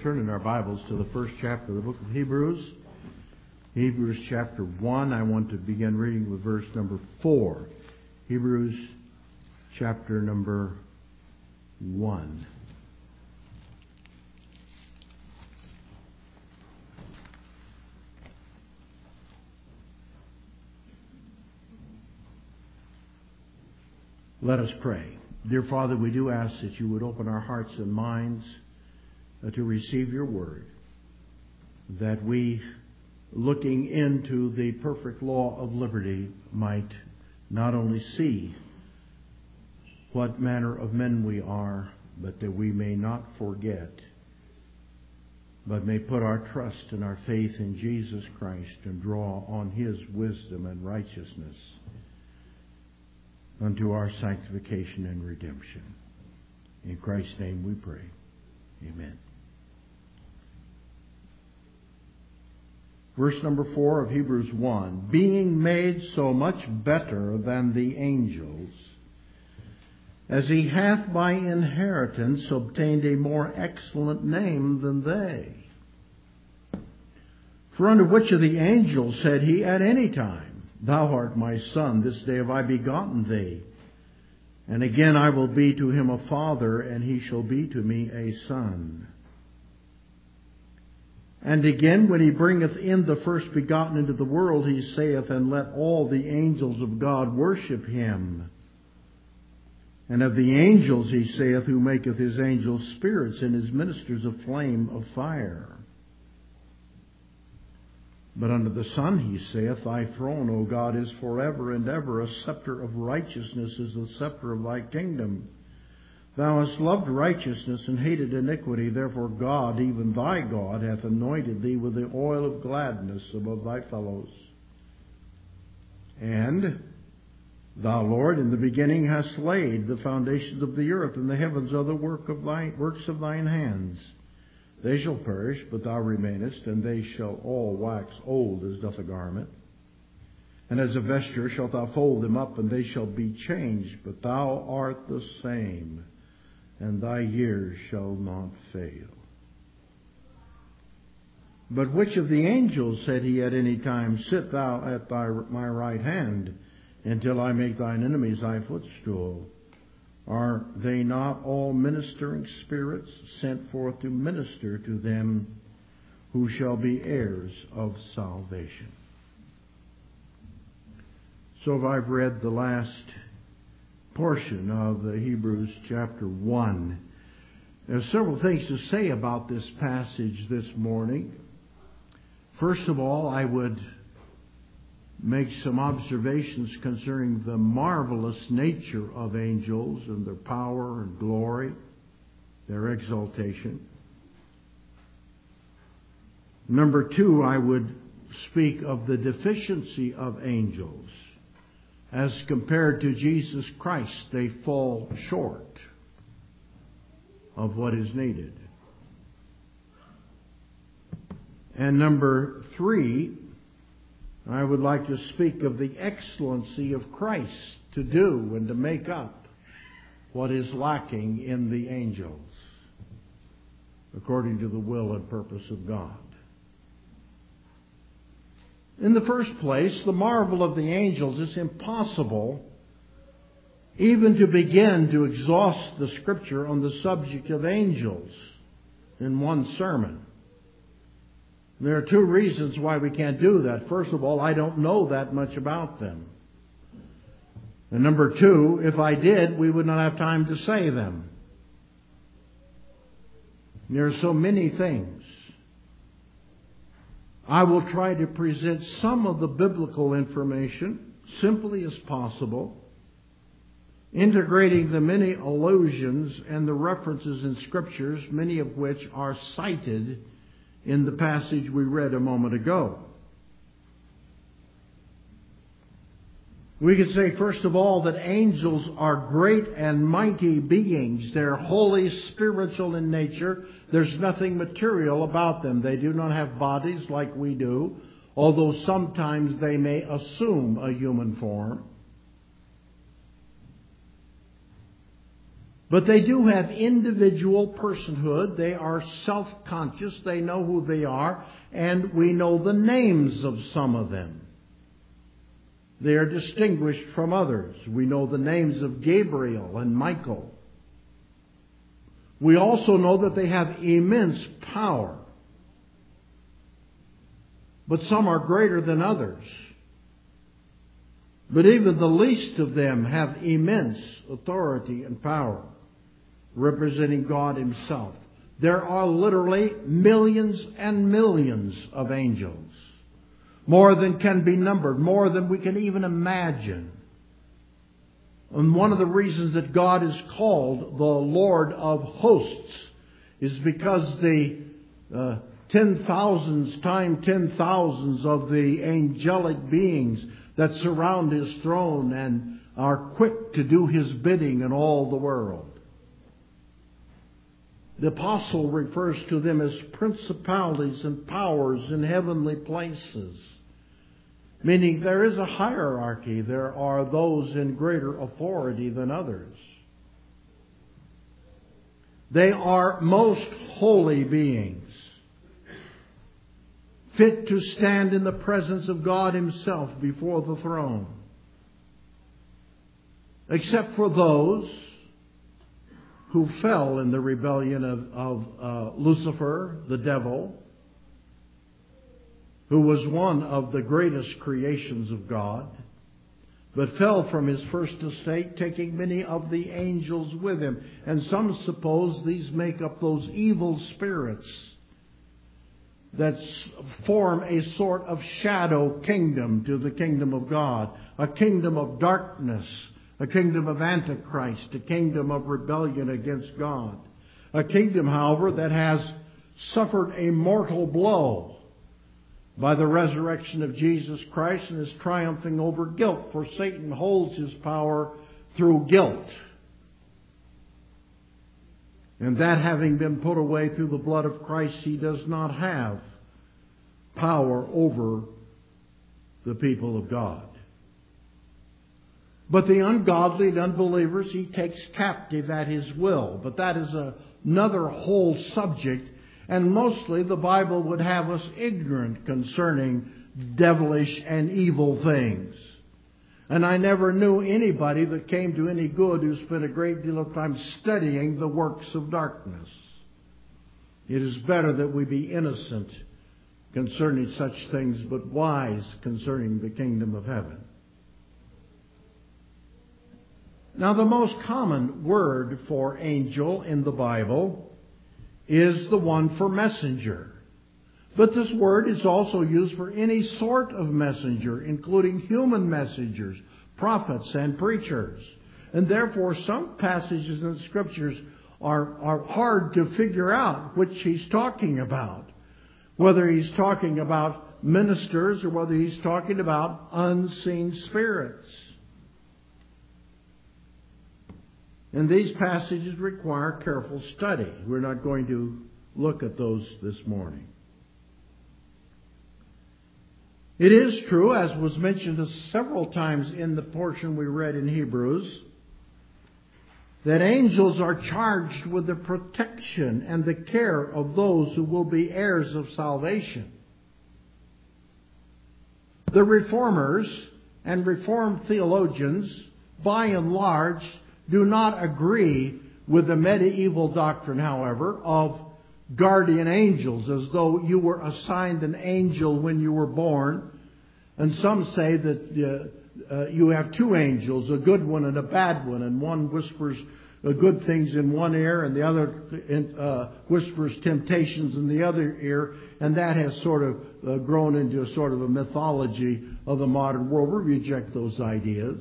turn in our Bibles to the first chapter of the book of Hebrews. Hebrews chapter 1. I want to begin reading with verse number 4. Hebrews chapter number 1. Let us pray. Dear Father, we do ask that you would open our hearts and minds to receive your word, that we, looking into the perfect law of liberty, might not only see what manner of men we are, but that we may not forget, but may put our trust and our faith in Jesus Christ and draw on His wisdom and righteousness unto our sanctification and redemption. In Christ's name we pray. Amen. Verse number 4 of Hebrews 1. Being made so much better than the angels, as he hath by inheritance obtained a more excellent name than they. For unto which of the angels said he at any time, Thou art my son, this day have I begotten thee. And again I will be to him a father, and he shall be to me a son. And again, when he bringeth in the first begotten into the world, he saith, And let all the angels of God worship him. And of the angels he saith, Who maketh his angels spirits, and his ministers a flame of fire. But unto the Son he saith, Thy throne, O God, is forever and ever. A scepter of righteousness is the scepter of thy kingdom. Thou hast loved righteousness and hated iniquity. Therefore God, even thy God, hath anointed thee with the oil of gladness above thy fellows. And thou, Lord, in the beginning hast laid the foundations of the earth, and the heavens are the works of thine hands. They shall perish, but thou remainest, and they shall all wax old as doth a garment. And as a vesture shalt thou fold them up, and they shall be changed, but thou art the same, and thy years shall not fail. But which of the angels said he at any time, Sit thou at my right hand, until I make thine enemies thy footstool? Are they not all ministering spirits sent forth to minister to them who shall be heirs of salvation? So I've read the last portion of the Hebrews chapter 1. There's several things to say about this passage this morning. First of all, I would make some observations concerning the marvelous nature of angels and their power and glory, their exaltation. Number 2, I would speak of the deficiency of angels. As compared to Jesus Christ, they fall short of what is needed. And number 3, I would like to speak of the excellency of Christ to do and to make up what is lacking in the angels, according to the will and purpose of God. In the first place, the marvel of the angels is impossible even to begin to exhaust the Scripture on the subject of angels in one sermon. There are 2 reasons why we can't do that. First of all, I don't know that much about them. And number 2, if I did, we would not have time to say them. There are so many things. I will try to present some of the biblical information simply as possible, integrating the many allusions and the references in Scriptures, many of which are cited in the passage we read a moment ago. We could say, first of all, that angels are great and mighty beings. They're holy, spiritual in nature. There's nothing material about them. They do not have bodies like we do, although sometimes they may assume a human form. But they do have individual personhood. They are self-conscious. They know who they are. And we know the names of some of them. They are distinguished from others. We know the names of Gabriel and Michael. We also know that they have immense power. But some are greater than others. But even the least of them have immense authority and power, representing God Himself. There are literally millions and millions of angels. More than can be numbered, more than we can even imagine. And one of the reasons that God is called the Lord of hosts is because the 10,000s times 10,000s of the angelic beings that surround His throne and are quick to do His bidding in all the world. The apostle refers to them as principalities and powers in heavenly places. Meaning there is a hierarchy. There are those in greater authority than others. They are most holy beings, fit to stand in the presence of God Himself before the throne. Except for those who fell in the rebellion of Lucifer, the devil, who was one of the greatest creations of God, but fell from his first estate, taking many of the angels with him. And some suppose these make up those evil spirits that form a sort of shadow kingdom to the kingdom of God, a kingdom of darkness, a kingdom of Antichrist, a kingdom of rebellion against God. A kingdom, however, that has suffered a mortal blow by the resurrection of Jesus Christ and is triumphing over guilt, for Satan holds his power through guilt. And that having been put away through the blood of Christ, he does not have power over the people of God. But the ungodly and unbelievers he takes captive at his will. But that is another whole subject. And mostly the Bible would have us ignorant concerning devilish and evil things. And I never knew anybody that came to any good who spent a great deal of time studying the works of darkness. It is better that we be innocent concerning such things, but wise concerning the kingdom of heaven. Now, the most common word for angel in the Bible is the one for messenger. But this word is also used for any sort of messenger, including human messengers, prophets, and preachers. And therefore, some passages in the Scriptures are hard to figure out which he's talking about. Whether he's talking about ministers or whether he's talking about unseen spirits. And these passages require careful study. We're not going to look at those this morning. It is true, as was mentioned several times in the portion we read in Hebrews, that angels are charged with the protection and the care of those who will be heirs of salvation. The Reformers and Reformed theologians, by and large, do not agree with the medieval doctrine, however, of guardian angels, as though you were assigned an angel when you were born. And some say that you have two angels, a good one and a bad one, and one whispers good things in one ear and the other whispers temptations in the other ear, and that has sort of grown into a sort of a mythology of the modern world. We reject those ideas.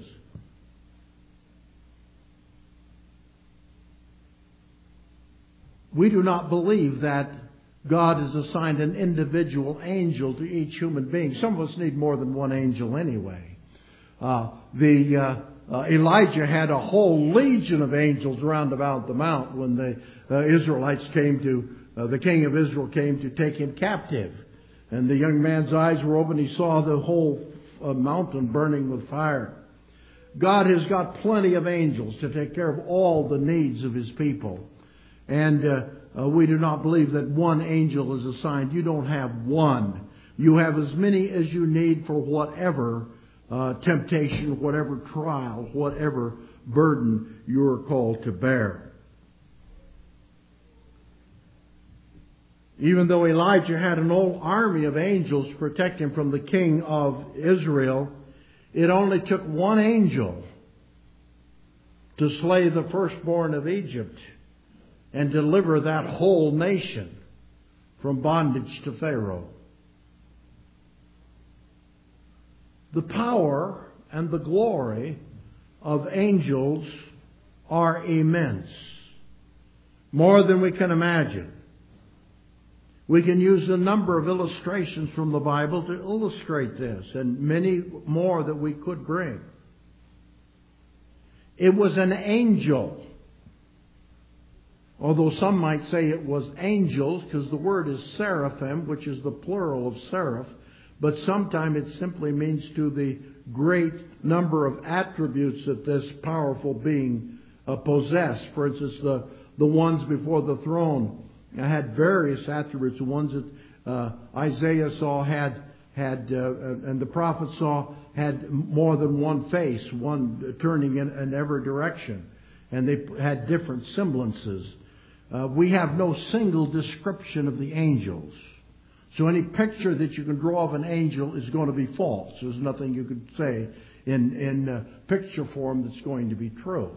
We do not believe that God has assigned an individual angel to each human being. Some of us need more than one angel anyway. Elijah had a whole legion of angels round about the mount when the Israelites came to, the king of Israel came to take him captive. And the young man's eyes were open. He saw the whole mountain burning with fire. God has got plenty of angels to take care of all the needs of His people. And we do not believe that one angel is assigned. You don't have one. You have as many as you need for whatever temptation, whatever trial, whatever burden you're called to bear. Even though Elijah had an whole army of angels to protect him from the king of Israel, it only took one angel to slay the firstborn of Egypt and deliver that whole nation from bondage to Pharaoh. The power and the glory of angels are immense, more than we can imagine. We can use a number of illustrations from the Bible to illustrate this, and many more that we could bring. It was an angel, although some might say it was angels, because the word is seraphim, which is the plural of seraph, but sometimes it simply means to the great number of attributes that this powerful being possessed. For instance, the ones before the throne had various attributes. The ones that Isaiah saw had and the prophet saw had more than one face, one turning in every direction, and they had different semblances. We have no single description of the angels, so any picture that you can draw of an angel is going to be false. There's nothing you could say in picture form that's going to be true.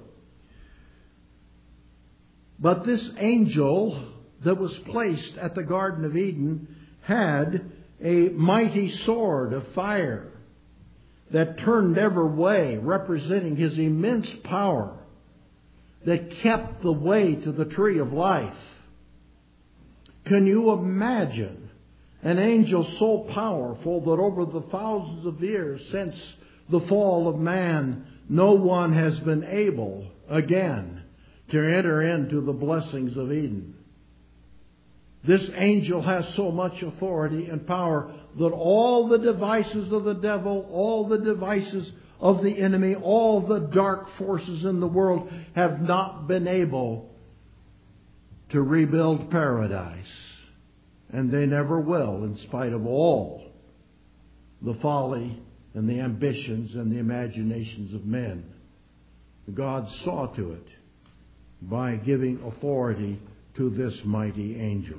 But this angel that was placed at the Garden of Eden had a mighty sword of fire that turned every way, representing His immense power that kept the way to the tree of life. Can you imagine an angel so powerful that over the thousands of years since the fall of man, no one has been able again to enter into the blessings of Eden? This angel has so much authority and power that all the devices of the devil, all the devices of the enemy, all the dark forces in the world have not been able to rebuild paradise. And they never will, in spite of all the folly and the ambitions and the imaginations of men. God saw to it by giving authority to this mighty angel.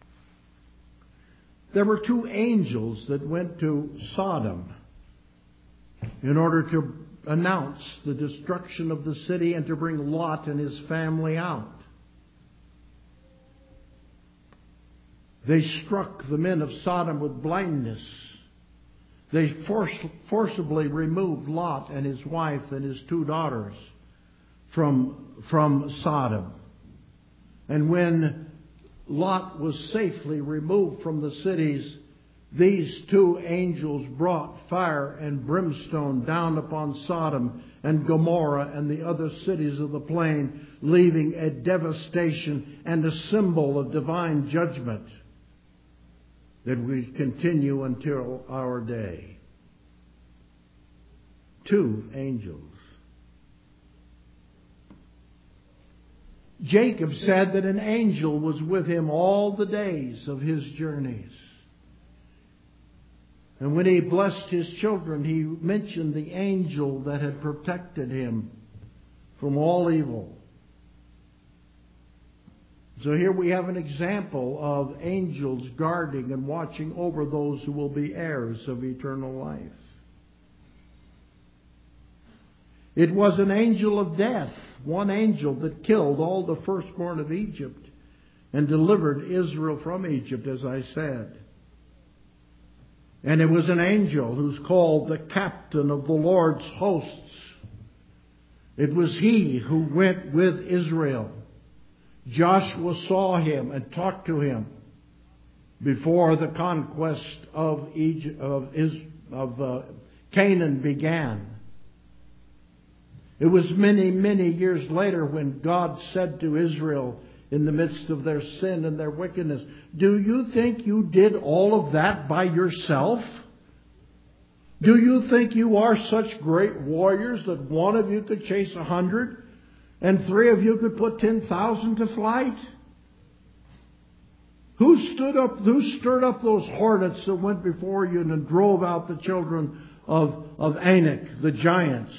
There were two angels that went to Sodom in order to announce the destruction of the city and to bring Lot and his family out. They struck the men of Sodom with blindness. They forcibly removed Lot and his wife and his two daughters from Sodom. And when Lot was safely removed from the cities, these two angels brought fire and brimstone down upon Sodom and Gomorrah and the other cities of the plain, leaving a devastation and a symbol of divine judgment that will continue until our day. Two angels. Jacob said that an angel was with him all the days of his journeys. And when he blessed his children, he mentioned the angel that had protected him from all evil. So here we have an example of angels guarding and watching over those who will be heirs of eternal life. It was an angel of death, one angel that killed all the firstborn of Egypt and delivered Israel from Egypt, as I said. And it was an angel who's called the captain of the Lord's hosts. It was he who went with Israel. Joshua saw him and talked to him before the conquest of Canaan began. It was many, many years later when God said to Israel in the midst of their sin and their wickedness, "Do you think you did all of that by yourself? Do you think you are such great warriors that one of you could chase 100 and 3 of you could put 10,000 to flight? Who stirred up those hornets that went before you and drove out the children of Anak, the giants?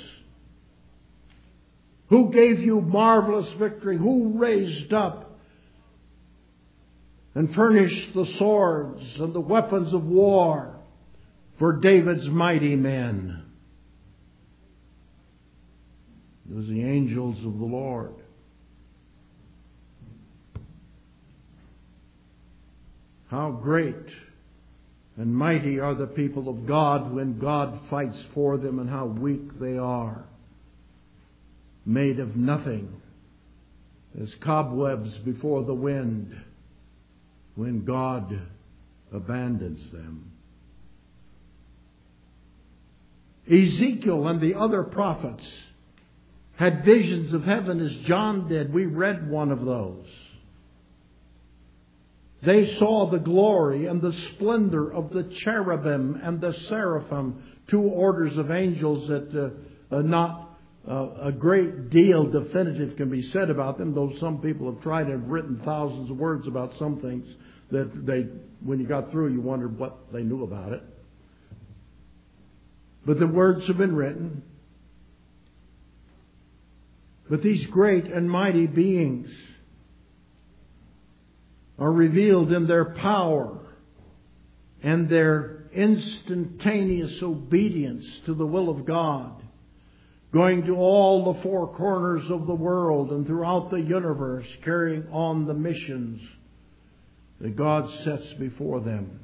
Who gave you marvelous victory? Who raised up and furnished the swords and the weapons of war for David's mighty men? It was the angels of the Lord. How great and mighty are the people of God when God fights for them, and how weak they are, made of nothing, as cobwebs before the wind, when God abandons them. Ezekiel and the other prophets had visions of heaven as John did. We read one of those. They saw the glory and the splendor of the cherubim and the seraphim, 2 orders of angels that not a great deal definitive can be said about them, though some people have tried and have written thousands of words about some things that when you got through, you wondered what they knew about it. But the words have been written. But these great and mighty beings are revealed in their power and their instantaneous obedience to the will of God, going to all the 4 corners of the world and throughout the universe, carrying on the missions that God sets before them.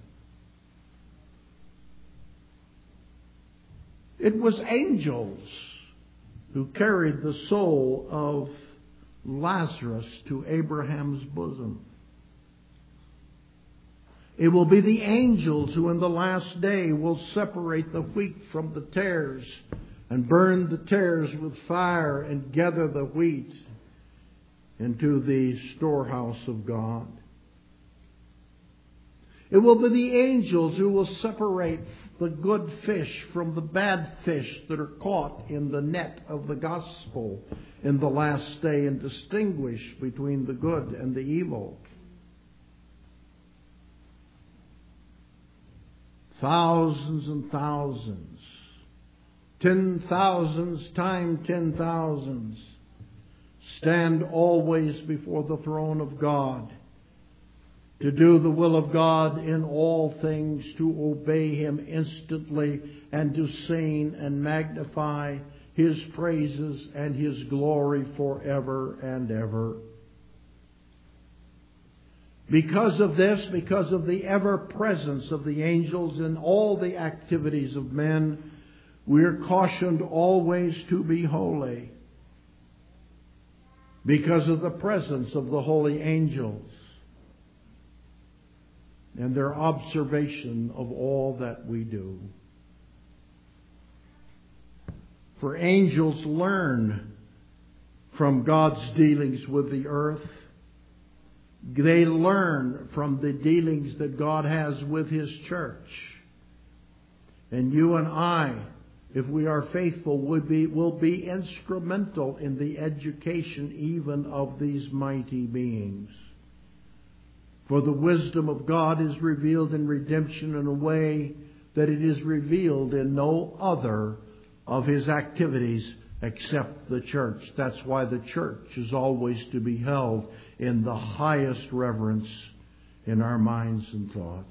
It was angels who carried the soul of Lazarus to Abraham's bosom. It will be the angels who in the last day will separate the wheat from the tares and burn the tares with fire and gather the wheat into the storehouse of God. It will be the angels who will separate the good fish from the bad fish that are caught in the net of the gospel in the last day and distinguish between the good and the evil. Thousands and thousands, 10,000s times 10,000s, stand always before the throne of God to do the will of God in all things, to obey Him instantly, and to sing and magnify His praises and His glory forever and ever. Because of this, because of the ever-presence of the angels in all the activities of men, we are cautioned always to be holy. Because of the presence of the holy angels and their observation of all that we do. For angels learn from God's dealings with the earth. They learn from the dealings that God has with His church. And you and I, if we are faithful, will be instrumental in the education even of these mighty beings. For the wisdom of God is revealed in redemption in a way that it is revealed in no other of His activities except the church. That's why the church is always to be held in the highest reverence in our minds and thoughts.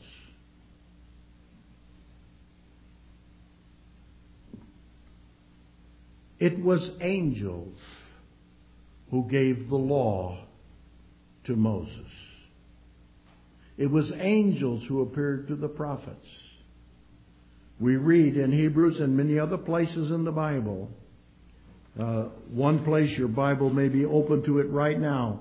It was angels who gave the law to Moses. It was angels who appeared to the prophets. We read in Hebrews and many other places in the Bible. One place your Bible may be open to it right now.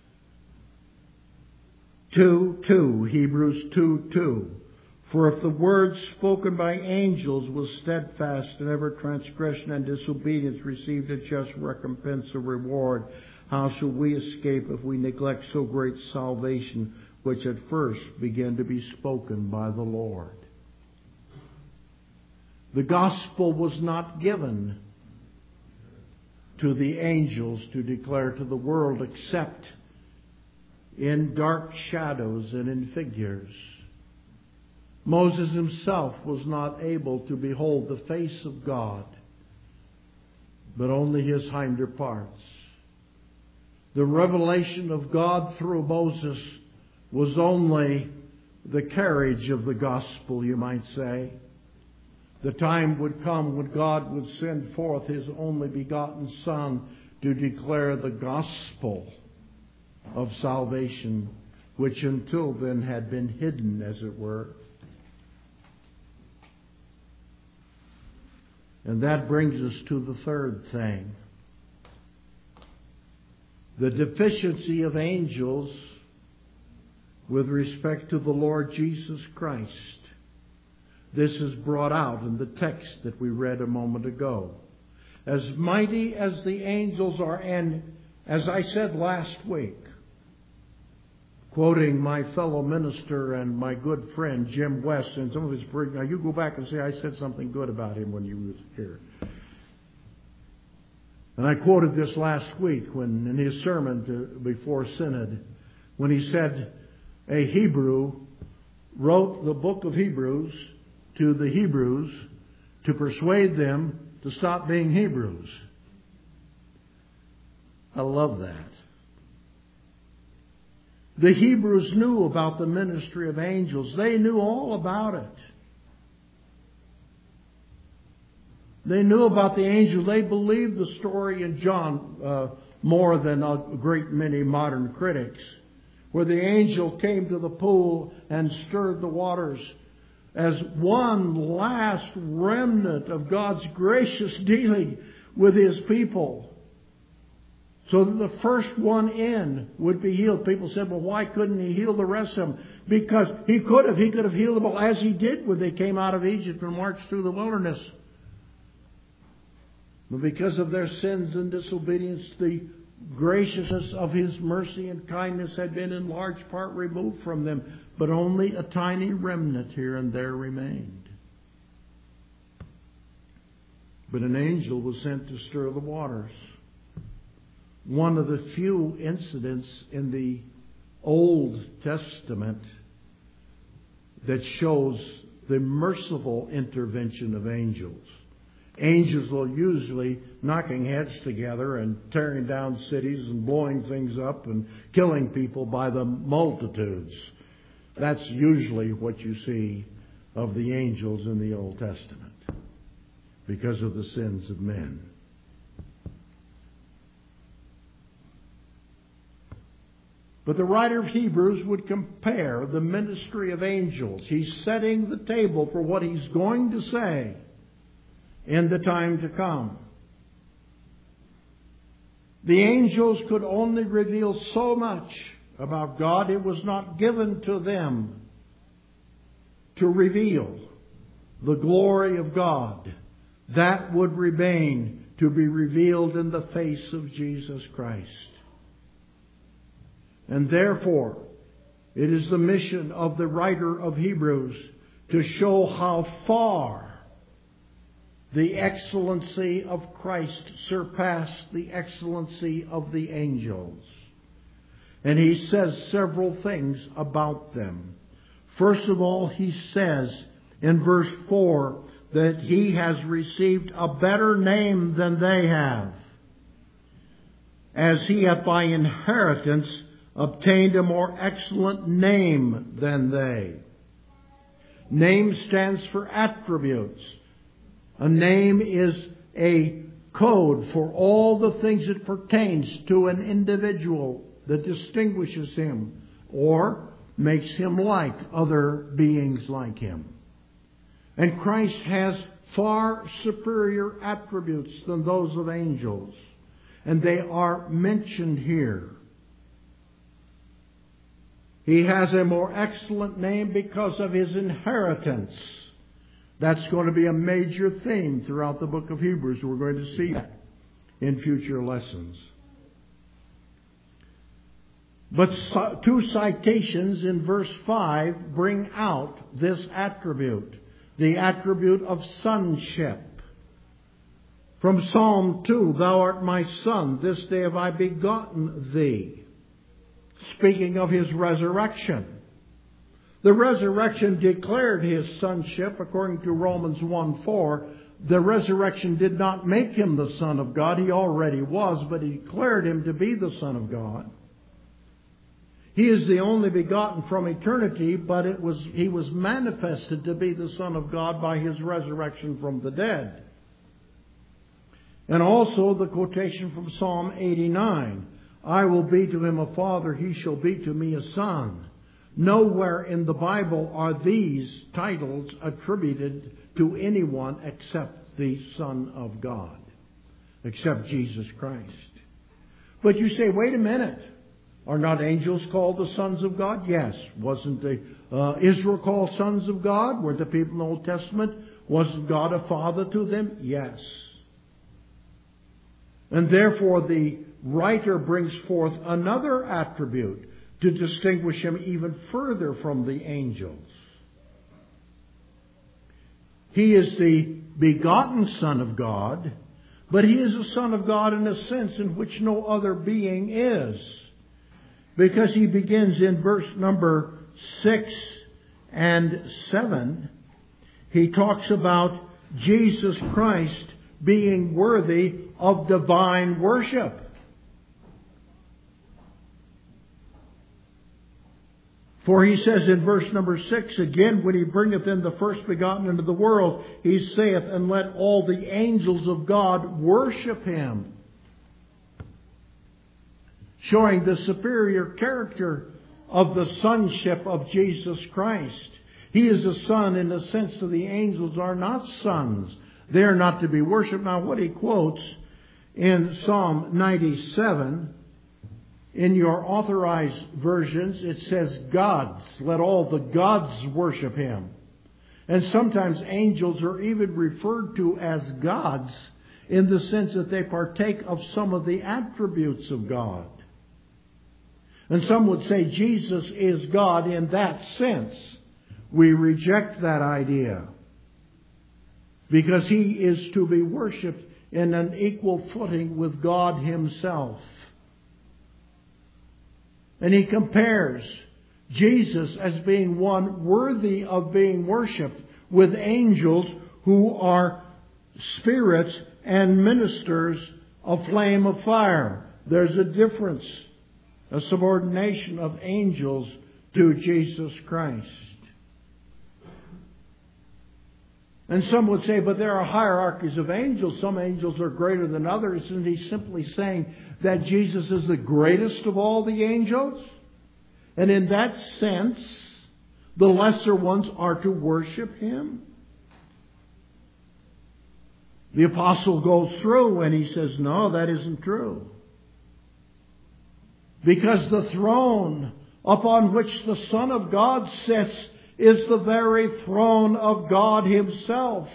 2:2, Hebrews 2:2. For if the word spoken by angels was steadfast, and every transgression and disobedience received a just recompense or reward, how shall we escape if we neglect so great salvation, which at first began to be spoken by the Lord? The gospel was not given to the angels to declare to the world except in dark shadows and in figures. Moses himself was not able to behold the face of God, but only his hinder parts. The revelation of God through Moses was only the carriage of the gospel, you might say. The time would come when God would send forth His only begotten Son to declare the gospel of salvation, which until then had been hidden, as it were. And that brings us to the third thing. The deficiency of angels with respect to the Lord Jesus Christ. This is brought out in the text that we read a moment ago. As mighty as the angels are, and as I said last week, quoting my fellow minister and my good friend Jim West and some of his... Now you go back and say I said something good about him when you was here. And I quoted this last week when in his sermon before Synod, when he said a Hebrew wrote the book of Hebrews to the Hebrews to persuade them to stop being Hebrews. I love that. The Hebrews knew about the ministry of angels. They knew all about it. They knew about the angels. They believed the story in John more than a great many modern critics, where the angel came to the pool and stirred the waters as one last remnant of God's gracious dealing with His people, so that the first one in would be healed. People said, well, why couldn't He heal the rest of them? Because He could have. He could have healed them all, as He did when they came out of Egypt and marched through the wilderness. But because of their sins and disobedience, the graciousness of His mercy and kindness had been in large part removed from them. But only a tiny remnant here and there remained. But an angel was sent to stir the waters. One of the few incidents in the Old Testament that shows the merciful intervention of angels. Angels are usually knocking heads together and tearing down cities and blowing things up and killing people by the multitudes. That's usually what you see of the angels in the Old Testament because of the sins of men. But the writer of Hebrews would compare the ministry of angels. He's setting the table for what he's going to say in the time to come. The angels could only reveal so much about God. It was not given to them to reveal the glory of God. That would remain to be revealed in the face of Jesus Christ. And therefore, it is the mission of the writer of Hebrews to show how far the excellency of Christ surpassed the excellency of the angels. And he says several things about them. First of all, he says in verse 4 that he has received a better name than they have, as he hath by inheritance obtained a more excellent name than they. Name stands for attributes. A name is a code for all the things it pertains to an individual that distinguishes him or makes him like other beings like him. And Christ has far superior attributes than those of angels. And they are mentioned here. He has a more excellent name because of his inheritance. That's going to be a major theme throughout the book of Hebrews. We're going to see that in future lessons. But two citations in verse 5 bring out this attribute. the attribute of sonship. From Psalm 2, Thou art my son, this day have I begotten thee. Speaking of His resurrection. The resurrection declared His sonship, according to Romans 1:4. The resurrection did not make Him the Son of God. He already was, but He declared Him to be the Son of God. He is the only begotten from eternity, but He was manifested to be the Son of God by His resurrection from the dead. And also the quotation from Psalm 89, I will be to him a father, he shall be to me a son. Nowhere in the Bible are these titles attributed to anyone except the Son of God, except Jesus Christ. But you say, wait a minute. Are not angels called the sons of God? Yes. Wasn't Israel called sons of God? Were the people in the Old Testament? Wasn't God a father to them? Yes. And therefore the writer brings forth another attribute to distinguish Him even further from the angels. He is the begotten Son of God, but He is a Son of God in a sense in which no other being is. Because He begins in verse number 6 and 7, He talks about Jesus Christ being worthy of divine worship. For He says in verse number 6, again, when He bringeth in the first begotten into the world, He saith, and let all the angels of God worship Him. Showing the superior character of the sonship of Jesus Christ. He is a son in the sense that the angels are not sons. They are not to be worshipped. Now what he quotes in Psalm 97, in your authorized versions, it says gods. Let all the gods worship Him. And sometimes angels are even referred to as gods in the sense that they partake of some of the attributes of God. And some would say Jesus is God in that sense. We reject that idea. Because He is to be worshipped in an equal footing with God Himself. And he compares Jesus as being one worthy of being worshipped with angels who are spirits and ministers of flame of fire. There's a difference, a subordination of angels to Jesus Christ. And some would say, but there are hierarchies of angels. Some angels are greater than others. Isn't he simply saying that Jesus is the greatest of all the angels? And in that sense, the lesser ones are to worship Him? The apostle goes through and he says, no, that isn't true. Because the throne upon which the Son of God sits is the very throne of God Himself.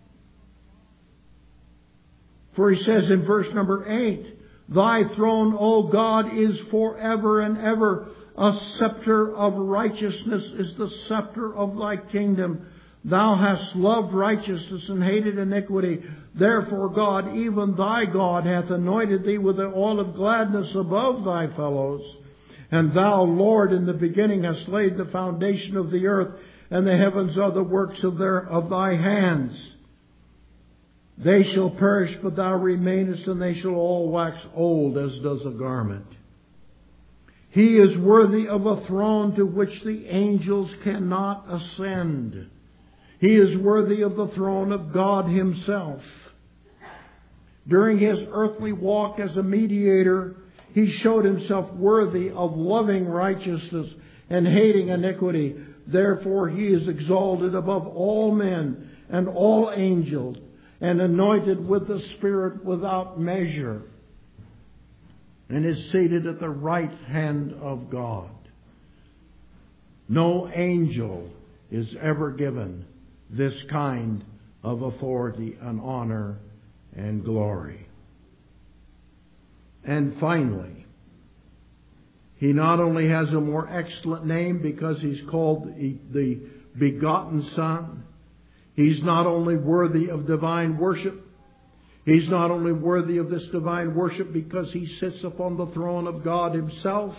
For he says in verse number 8, Thy throne, O God, is forever and ever. A scepter of righteousness is the scepter of Thy kingdom. Thou hast loved righteousness and hated iniquity. Therefore God, even Thy God, hath anointed Thee with the oil of gladness above Thy fellows. And Thou, Lord, in the beginning hast laid the foundation of the earth, and the heavens are the works of Thy hands. They shall perish, but Thou remainest, and they shall all wax old as does a garment. He is worthy of a throne to which the angels cannot ascend. He is worthy of the throne of God Himself. During His earthly walk as a mediator, He showed Himself worthy of loving righteousness and hating iniquity. Therefore He is exalted above all men and all angels and anointed with the Spirit without measure, and is seated at the right hand of God. No angel is ever given this kind of authority and honor and glory. And finally, He not only has a more excellent name because He's called the begotten Son, He's not only worthy of divine worship, He's not only worthy of this divine worship because He sits upon the throne of God Himself,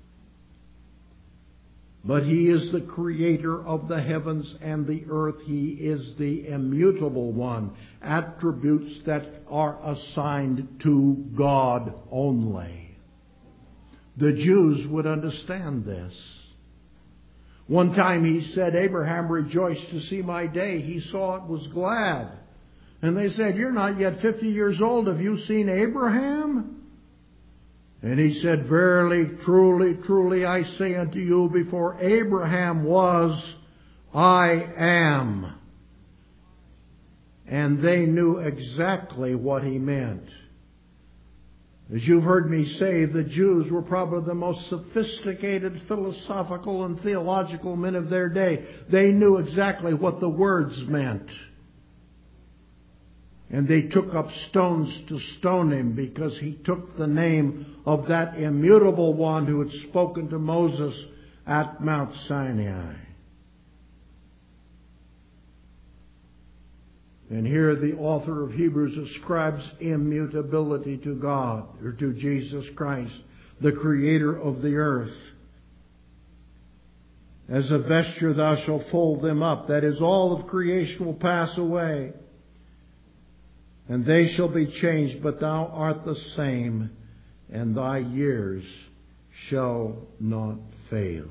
but He is the creator of the heavens and the earth. He is the immutable one. Attributes that are assigned to God only. The Jews would understand this. One time He said, Abraham rejoiced to see my day. He saw it, was glad. And they said, you're not yet 50 years old. Have you seen Abraham? And He said, verily, truly, truly, I say unto you, before Abraham was, I am. And they knew exactly what He meant. As you've heard me say, the Jews were probably the most sophisticated philosophical and theological men of their day. They knew exactly what the words meant. And they took up stones to stone Him because He took the name of that immutable one who had spoken to Moses at Mount Sinai. And here the author of Hebrews ascribes immutability to God, or to Jesus Christ, the creator of the earth. As a vesture thou shalt fold them up. That is, all of creation will pass away. And they shall be changed, but thou art the same, and thy years shall not fail.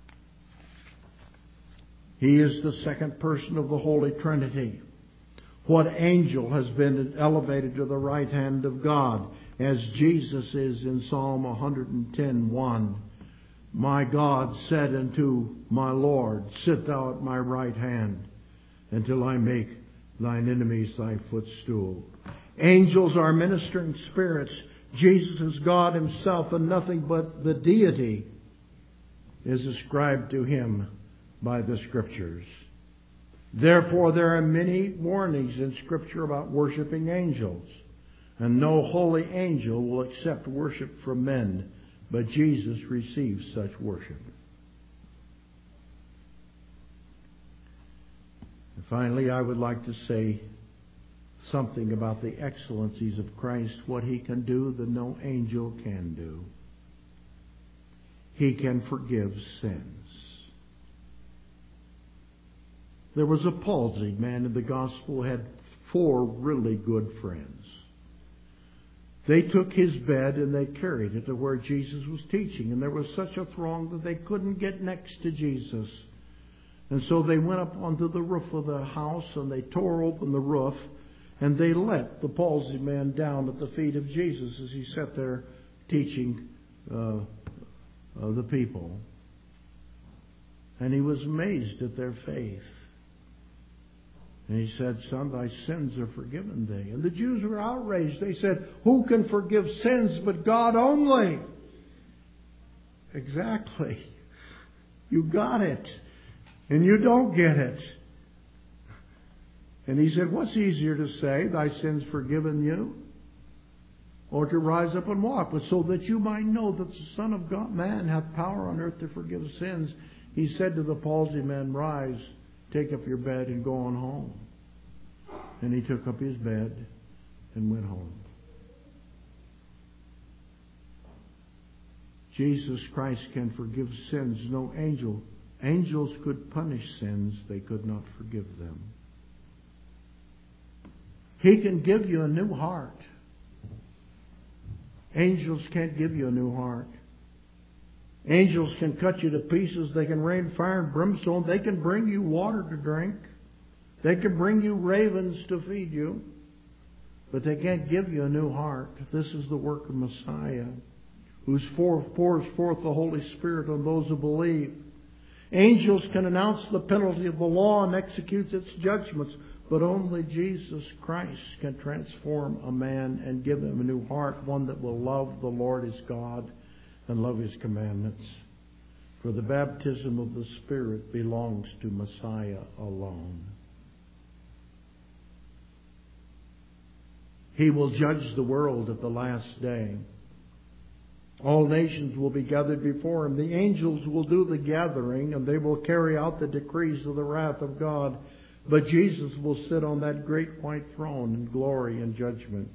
He is the second person of the Holy Trinity. What angel has been elevated to the right hand of God, as Jesus is in Psalm 110:1? My God said unto my Lord, sit thou at my right hand, until I make thine enemies thy footstool. Angels are ministering spirits. Jesus is God Himself, and nothing but the deity is ascribed to Him by the Scriptures. Therefore, there are many warnings in Scripture about worshiping angels. And no holy angel will accept worship from men, but Jesus receives such worship. And finally, I would like to say something about the excellencies of Christ, what He can do that no angel can do. He can forgive sins. There was a palsied man in the gospel who had 4 really good friends. They took his bed and they carried it to where Jesus was teaching. And there was such a throng that they couldn't get next to Jesus. And so they went up onto the roof of the house and they tore open the roof and they let the palsied man down at the feet of Jesus as He sat there teaching the people. And He was amazed at their faith. And He said, son, thy sins are forgiven thee. And the Jews were outraged. They said, who can forgive sins but God only? Exactly. You got it. And you don't get it. And He said, what's easier to say, thy sins forgiven you? Or to rise up and walk? But so that you might know that the Son of God, man, hath power on earth to forgive sins, He said to the palsied man, rise, take up your bed and go on home. And he took up his bed and went home. Jesus Christ can forgive sins. No angel. Angels could punish sins. They could not forgive them. He can give you a new heart. Angels can't give you a new heart. Angels can cut you to pieces. They can rain fire and brimstone. They can bring you water to drink. They can bring you ravens to feed you. But they can't give you a new heart. This is the work of Messiah, who pours forth the Holy Spirit on those who believe. Angels can announce the penalty of the law and execute its judgments. But only Jesus Christ can transform a man and give him a new heart, one that will love the Lord his God and love His commandments. For the baptism of the Spirit belongs to Messiah alone. He will judge the world at the last day. All nations will be gathered before Him. The angels will do the gathering, and they will carry out the decrees of the wrath of God. But Jesus will sit on that great white throne in glory and judgment.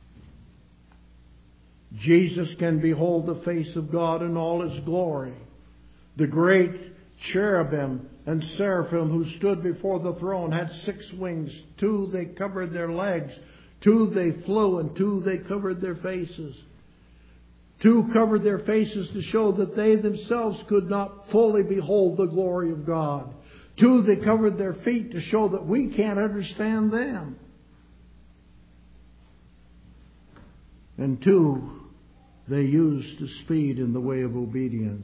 Jesus can behold the face of God in all His glory. The great cherubim and seraphim who stood before the throne had 6 wings. 2 they covered their legs. 2 they flew, and 2 they covered their faces. 2 covered their faces to show that they themselves could not fully behold the glory of God. 2 they covered their feet to show that we can't understand them. And 2 they used to speed in the way of obedience.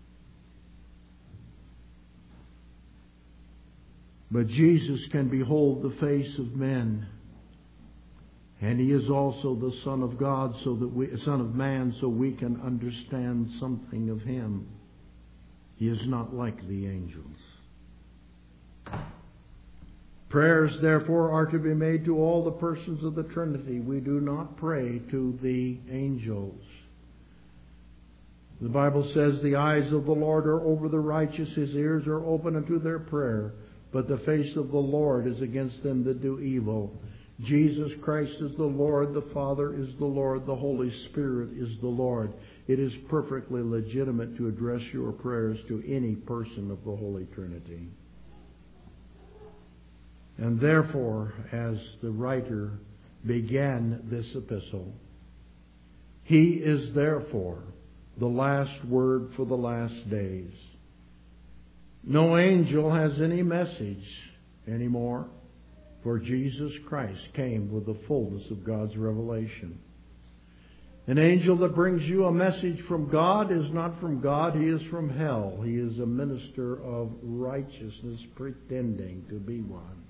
But Jesus can behold the face of men. And He is also the Son of God, Son of Man, so we can understand something of Him. He is not like the angels. Prayers, therefore, are to be made to all the persons of the Trinity. We do not pray to the angels. The Bible says, the eyes of the Lord are over the righteous, His ears are open unto their prayer, but the face of the Lord is against them that do evil. Jesus Christ is the Lord, the Father is the Lord, the Holy Spirit is the Lord. It is perfectly legitimate to address your prayers to any person of the Holy Trinity. And therefore, as the writer began this epistle, he is therefore the last word for the last days. No angel has any message anymore, for Jesus Christ came with the fullness of God's revelation. An angel that brings you a message from God is not from God, he is from hell. He is a minister of righteousness pretending to be one.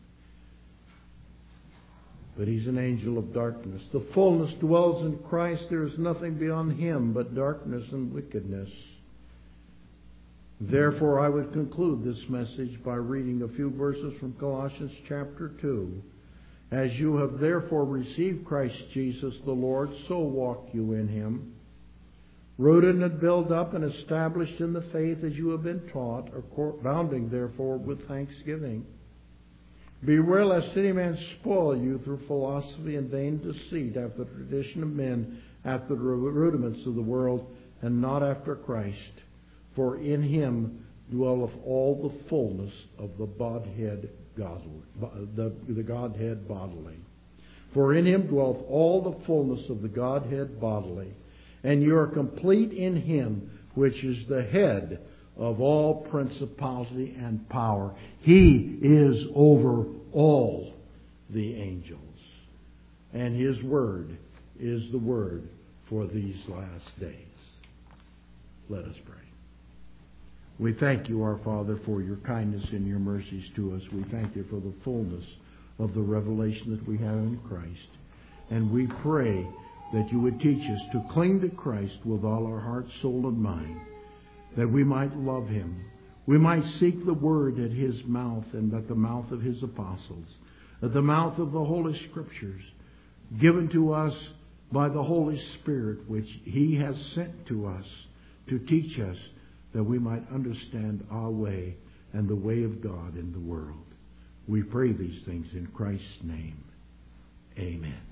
But he's an angel of darkness. The fullness dwells in Christ. There is nothing beyond Him but darkness and wickedness. Therefore, I would conclude this message by reading a few verses from Colossians chapter 2. As you have therefore received Christ Jesus the Lord, so walk you in Him, rooted and built up and established in the faith as you have been taught, abounding therefore with thanksgiving. Beware lest any man spoil you through philosophy and vain deceit, after the tradition of men, after the rudiments of the world, and not after Christ. For in Him dwelleth all the fullness of the Godhead bodily. For in Him dwelleth all the fullness of the Godhead bodily. And you are complete in Him, which is the head of all principality and power. He is over all the angels. And His word is the word for these last days. Let us pray. We thank you, our Father, for your kindness and your mercies to us. We thank you for the fullness of the revelation that we have in Christ. And we pray that you would teach us to cling to Christ with all our heart, soul, and mind, that we might love Him. We might seek the word at His mouth and at the mouth of His apostles, at the mouth of the Holy Scriptures, given to us by the Holy Spirit, which He has sent to us to teach us, that we might understand our way and the way of God in the world. We pray these things in Christ's name. Amen.